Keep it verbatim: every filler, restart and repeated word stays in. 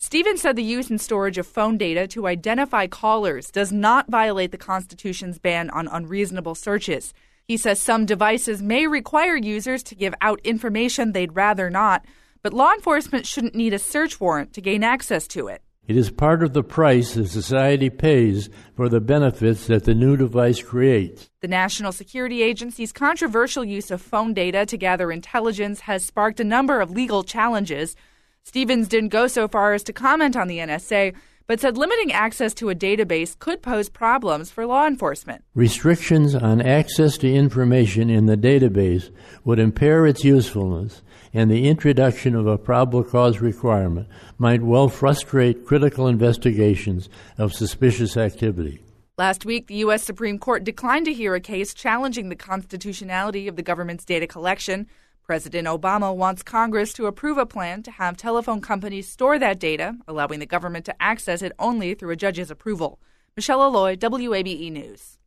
Stevens said the use and storage of phone data to identify callers does not violate the Constitution's ban on unreasonable searches. He says some devices may require users to give out information they'd rather not, but law enforcement shouldn't need a search warrant to gain access to it. It is part of the price that society pays for the benefits that the new device creates. The National Security Agency's controversial use of phone data to gather intelligence has sparked a number of legal challenges. Stevens didn't go so far as to comment on the N S A, but said limiting access to a database could pose problems for law enforcement. Restrictions on access to information in the database would impair its usefulness, and the introduction of a probable cause requirement might well frustrate critical investigations of suspicious activity. Last week, the U S Supreme Court declined to hear a case challenging the constitutionality of the government's data collection. President Obama wants Congress to approve a plan to have telephone companies store that data, allowing the government to access it only through a judge's approval. Michelle Alloy, W A B E News.